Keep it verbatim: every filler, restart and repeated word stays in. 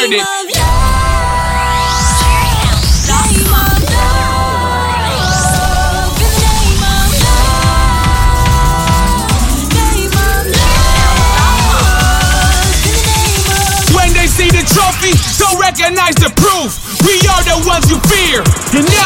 with it. When they see the trophy, don't recognize the proof. We are the ones you fear. You